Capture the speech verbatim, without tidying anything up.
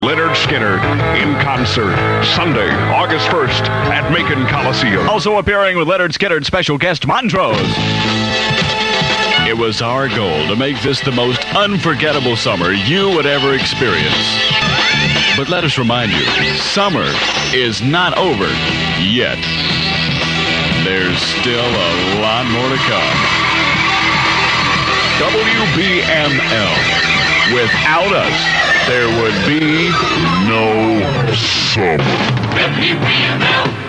Lynyrd Skynyrd in concert Sunday, August first at Macon Coliseum. Also appearing with Lynyrd Skynyrd special guest Montrose. It was our goal to make this the most unforgettable summer you would ever experience. But let us remind you, summer is not over yet. There's still a lot more to come. W B M L. Without us, there would be no summer. W B M L.